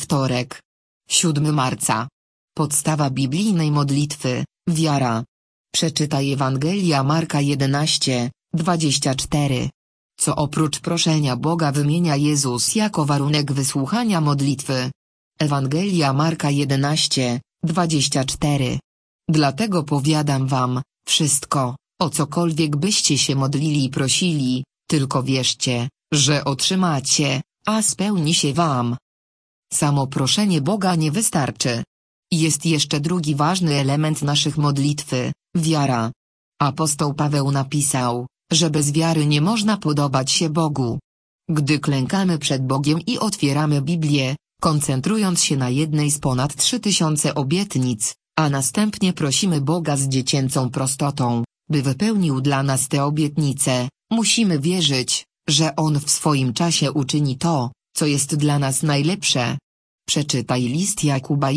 wtorek. 7 marca. Podstawa biblijnej modlitwy, wiara. Przeczytaj Ewangelia Marka 11:24. Co oprócz proszenia Boga wymienia Jezus jako warunek wysłuchania modlitwy? Ewangelia Marka 11:24. Dlatego powiadam wam, wszystko, o cokolwiek byście się modlili i prosili, tylko wierzcie, że otrzymacie, a spełni się wam. Samo proszenie Boga nie wystarczy. Jest jeszcze drugi ważny element naszych modlitwy, wiara. Apostoł Paweł napisał, że bez wiary nie można podobać się Bogu. Gdy klękamy przed Bogiem i otwieramy Biblię, koncentrując się na jednej z ponad 3000 obietnic, a następnie prosimy Boga z dziecięcą prostotą, by wypełnił dla nas te obietnice, musimy wierzyć, że On w swoim czasie uczyni to, co jest dla nas najlepsze. Przeczytaj list Jakuba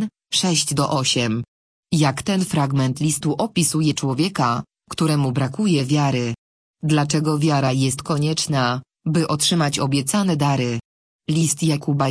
1:6-8. Jak ten fragment listu opisuje człowieka, któremu brakuje wiary. Dlaczego wiara jest konieczna, by otrzymać obiecane dary? List Jakuba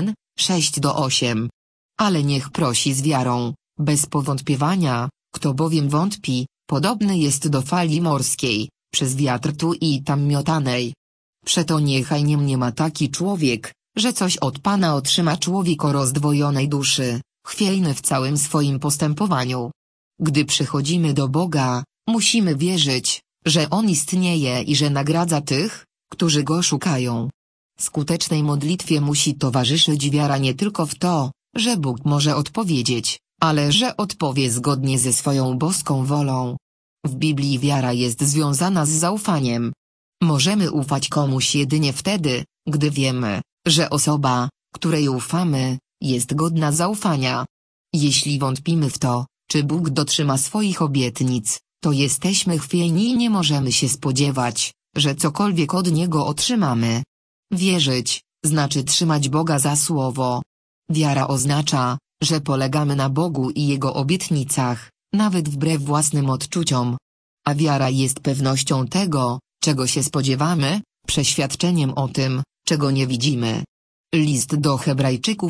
1:6-8. Ale niech prosi z wiarą, bez powątpiewania, kto bowiem wątpi, podobny jest do fali morskiej, przez wiatr tu i tam miotanej. Przeto niechaj nie mniema taki człowiek, że coś od Pana otrzyma, człowiek o rozdwojonej duszy, chwiejny w całym swoim postępowaniu. Gdy przychodzimy do Boga, musimy wierzyć, że On istnieje i że nagradza tych, którzy Go szukają. Skutecznej modlitwie musi towarzyszyć wiara nie tylko w to, że Bóg może odpowiedzieć, ale że odpowie zgodnie ze swoją boską wolą. W Biblii wiara jest związana z zaufaniem. Możemy ufać komuś jedynie wtedy, gdy wiemy, że osoba, której ufamy, jest godna zaufania. Jeśli wątpimy w to, czy Bóg dotrzyma swoich obietnic, to jesteśmy chwiejni i nie możemy się spodziewać, że cokolwiek od Niego otrzymamy. Wierzyć, znaczy trzymać Boga za słowo. Wiara oznacza, że polegamy na Bogu i Jego obietnicach, nawet wbrew własnym odczuciom. A wiara jest pewnością tego, czego się spodziewamy, przeświadczeniem o tym, czego nie widzimy. List do Hebrajczyków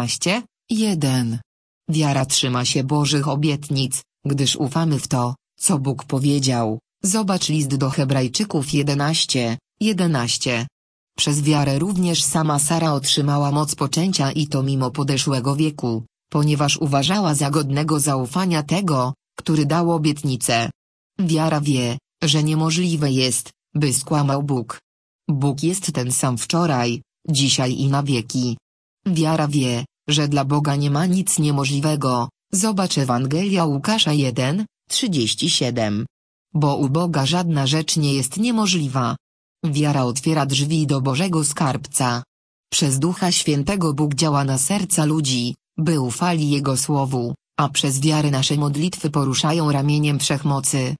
11:1. Wiara trzyma się Bożych obietnic, gdyż ufamy w to, co Bóg powiedział. Zobacz list do Hebrajczyków 11:11. Przez wiarę również sama Sara otrzymała moc poczęcia i to mimo podeszłego wieku, ponieważ uważała za godnego zaufania tego, który dał obietnicę. Wiara wie, że niemożliwe jest, by skłamał Bóg. Bóg jest ten sam wczoraj, dzisiaj i na wieki. Wiara wie, że dla Boga nie ma nic niemożliwego. Zobacz Ewangelia Łukasza 1:37. Bo u Boga żadna rzecz nie jest niemożliwa. Wiara otwiera drzwi do Bożego skarbca. Przez Ducha Świętego Bóg działa na serca ludzi, by ufali Jego słowu, a przez wiarę nasze modlitwy poruszają ramieniem wszechmocy.